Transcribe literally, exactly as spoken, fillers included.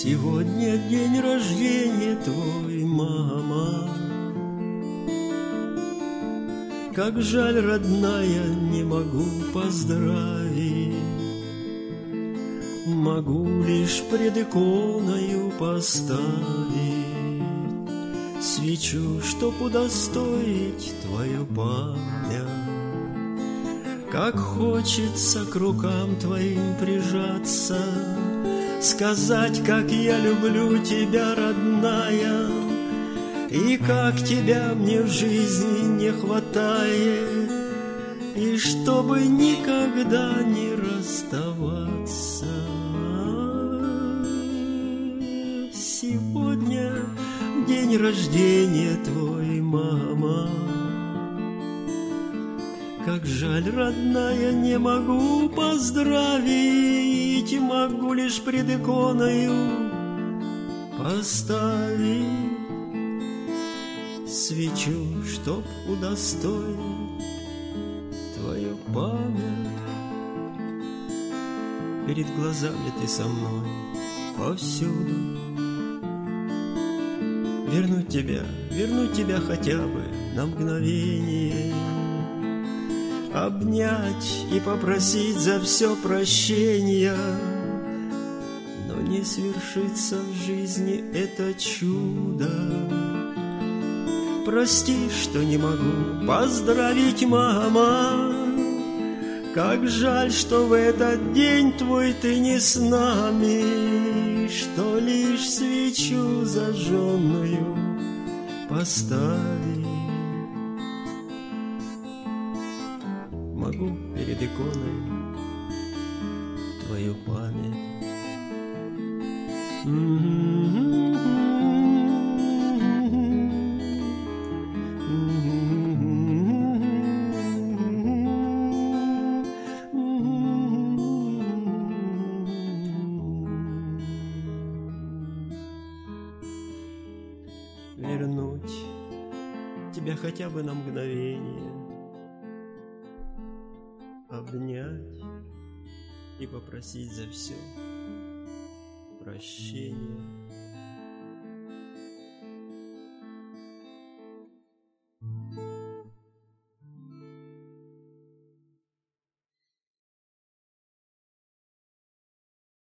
Сегодня день рождения твой, мама. Как жаль, родная, не могу поздравить. Могу лишь пред иконою поставить свечу, чтоб удостоить твою память. Как хочется к рукам твоим прижаться, сказать, как я люблю тебя, родная, и как тебя мне в жизни не хватает, и чтобы никогда не расставаться. Сегодня день рождения твой, мама. Как жаль, родная, не могу поздравить, могу лишь пред иконою поставить свечу, чтоб удостоить твою память. Перед глазами ты со мной повсюду. Вернуть тебя, вернуть тебя хотя бы на мгновение, обнять и попросить за все прощения. Но не свершится в жизни это чудо. Прости, что не могу поздравить, мама. Как жаль, что в этот день твой ты не с нами, что лишь свечу зажженную поставить. Могу перед иконой твою память. Вернуть тебя хотя бы на мгновение, обнять и попросить за все прощения.